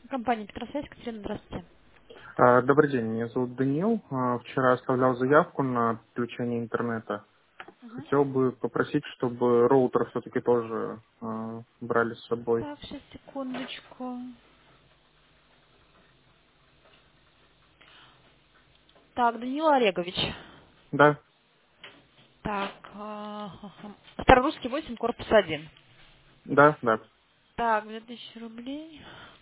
Компания Петросвязь, Екатерина, здравствуйте. Добрый день, меня зовут Даниил. Вчера оставлял заявку на подключение интернета. Мгм. Хотел бы попросить, чтобы роутер все-таки тоже брали с собой. Так, сейчас, секундочку. Так, Даниил Олегович. Да, Так, Старорусский 8, корпус 1. да, да. Так, 2000 рублей.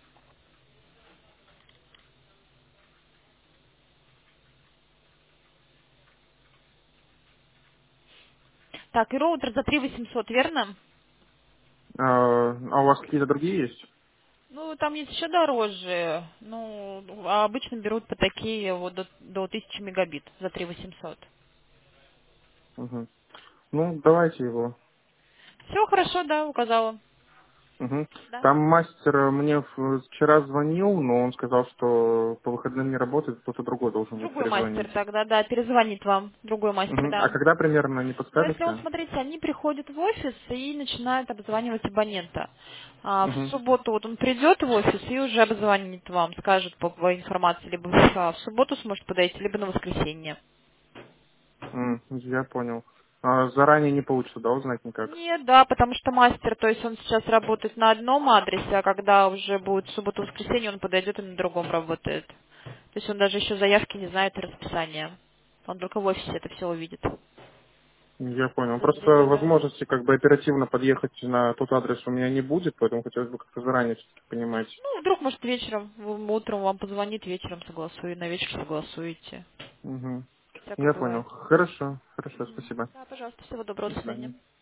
Так, и роутер за 3800, верно? А у вас какие-то другие есть? Ну, там есть еще дороже. Ну, а обычно берут по такие вот до 1000 мегабит за 3800. Мгм. Ну, давайте его. Все хорошо, да, указала. Мгм. Да. Там мастер мне вчера звонил, но он сказал, что по выходным не работает, кто-то другой должен будет Другой мастер перезвонить. тогда, да, перезвонит вам. Другой мастер, Мгм. А да. когда примерно не Но если он, подскажете? смотрите, они приходят в офис и начинают обзванивать абонента. В Мгм. субботу вот он придет в офис и уже обзвонит вам, скажет по информации, либо в субботу сможет подойти, либо на воскресенье. Я понял. Заранее не получится, да, узнать никак? Нет, да, потому что мастер, то есть он сейчас работает на одном адресе, а когда уже будет суббота-воскресенье, он подойдет и на другом работает. То есть он даже еще заявки не знает и расписания. Он только в офисе это все увидит. Я понял. Просто Определит, да. возможности как бы оперативно подъехать на тот адрес у меня не будет, поэтому хотелось бы как-то заранее все-таки понимать. Ну, вдруг, может, вечером, утром вам позвонит, вечером согласует, на вечер согласуете. Угу. Всякое Я понял. бывает. Хорошо, хорошо, Мгм. спасибо. Да, пожалуйста, всего доброго, До до свидания. свидания.